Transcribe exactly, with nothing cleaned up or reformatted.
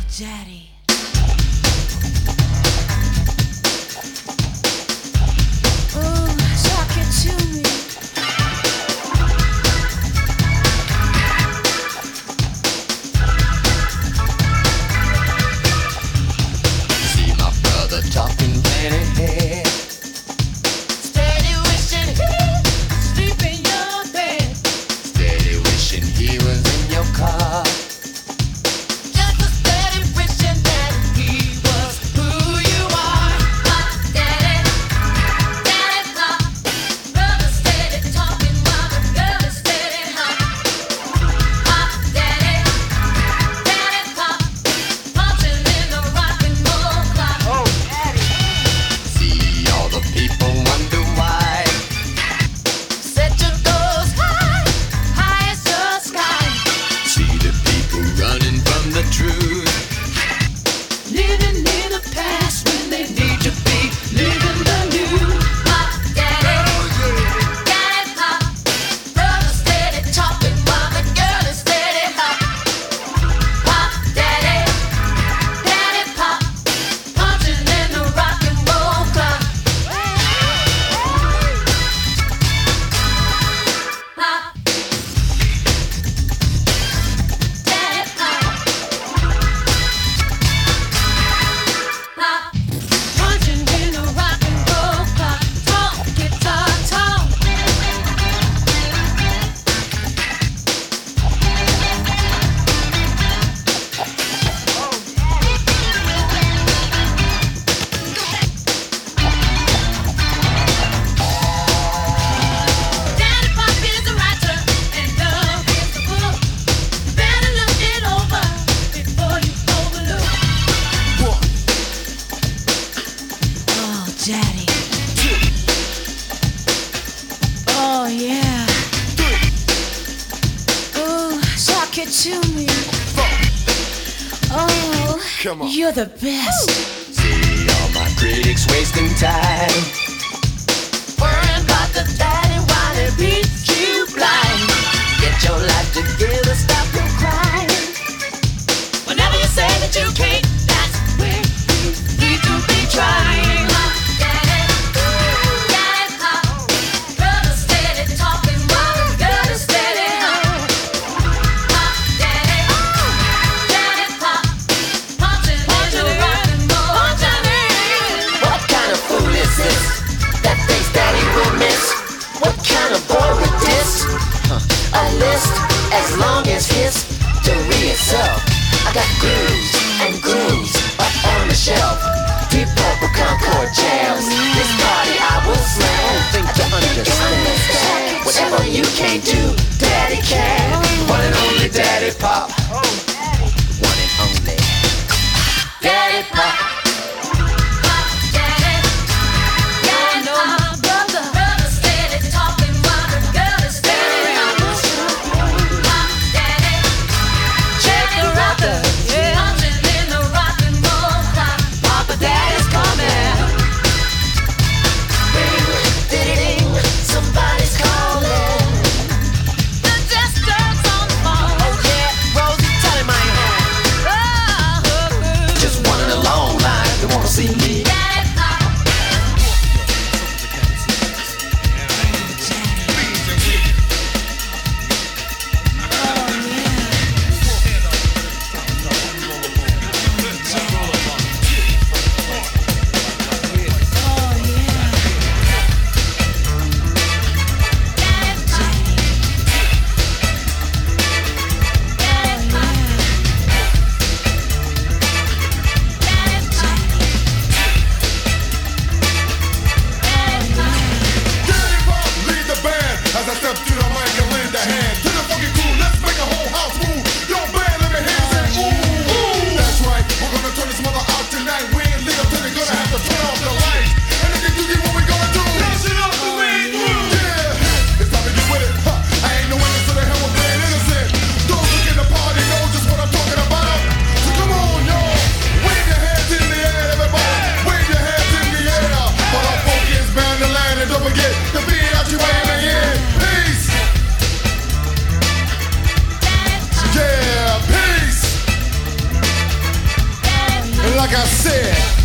Daddy. Oh, talk it to me. See my brother talking planet head. Steady wishing he'd sleep in your bed. Steady wishing he was in your car. Just a steady wishing that he was who you are. Pop, daddy, daddy, pop. Brother steady talking while the girl is steady hot. Pop, daddy, daddy, pop. Punching in the rock and roll clock. Oh, daddy. See all the people wonder why. Set your goals high, high as the sky. See the people running from the truth. Living in the past when they need to be living the new. Pop, daddy, daddy, pop. Brother steady talking while the girl is steady hot. Pop, daddy, daddy, pop. Punching in the rock and roll clock. Pop, daddy, pop. Pop, punching in the rock and roll clock. Talk, guitar, talk. Daddy Pop is a writer and love is the book. Better look it over before you overlook. Oh, Daddy. Oh, yeah. Oh, talk it to me. Oh, Come on. you're the best. See all my critics wasting time. Worrying about the daddy while they beat you blind. Get your life together, stop your crying. Whenever you say that you can't, that's where you need to be trying. Pop, daddy, daddy, pop. Brother steady talking while the girl is steady hot. Pop, daddy, daddy, pop. Punching in the rock and roll. Punching in. What kind of fool is this that thinks daddy will miss? What kind of boy with this? Huh. A list as long as history itself. I got grooves and grooves up on the shelf. Deep Purple Concord jams. This party I will slam. Think to understand. Whatever you can't do, daddy can. One and only daddy pop. One and only daddy pop. Pop, daddy, daddy, pop. Brother, brother steady talking while the girl is steady hot. Pop, daddy, check the rocker, punching in the rock and roll clock. Papa, daddy's coming. Ring, ding, somebody's calling. The jester's on the phone. Oh yeah, Rosie, tell like I said,